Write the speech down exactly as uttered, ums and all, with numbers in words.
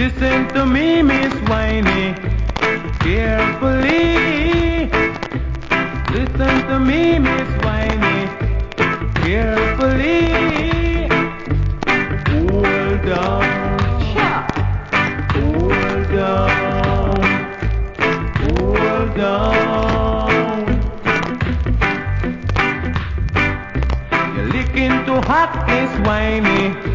Listen to me, Miss Whiny, carefully. Listen to me, Miss Whiny, carefully. Hold on, hold on, hold on. You're licking too hot, Miss Whiny.